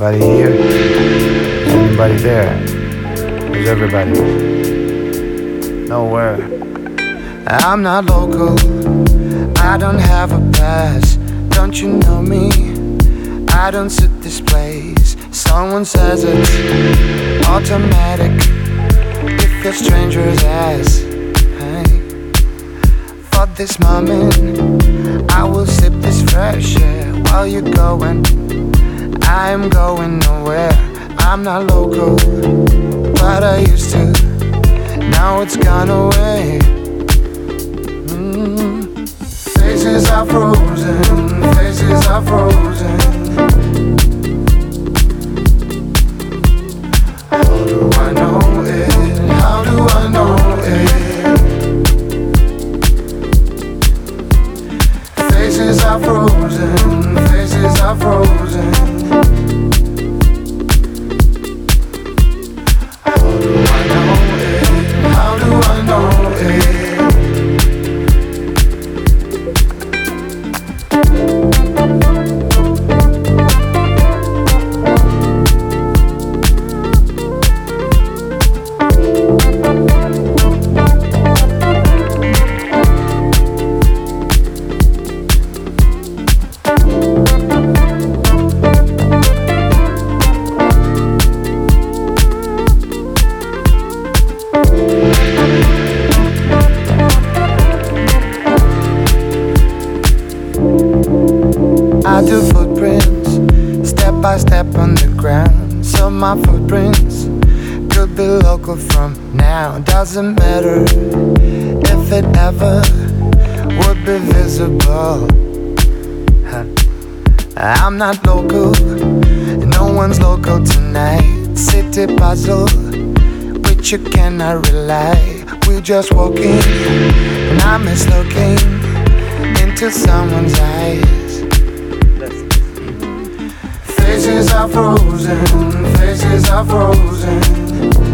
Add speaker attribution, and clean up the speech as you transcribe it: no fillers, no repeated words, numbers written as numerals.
Speaker 1: anybody here? Is anybody there? Where's everybody? Nowhere. I'm not local, I don't have a pass. Don't you know me? I don't suit this place. Someone says it's automatic if you're stranger's ass. Hey. For this moment, I will sip this fresh air while you're going. I'm going nowhere. I'm not local, but I used to. Now it's gone away. Faces are frozen, faces are frozen. How do I know it? How do I know it? Faces are frozen, faces are frozen. How do I know it? How do I know it? I do footprints, step by step on the ground. So my footprints could be local from now. Doesn't matter if it ever would be visible. I'm not local, no one's local tonight. City puzzle, which you cannot rely. We're just walking, and I miss looking into someone's eyes. Faces are frozen, faces are frozen.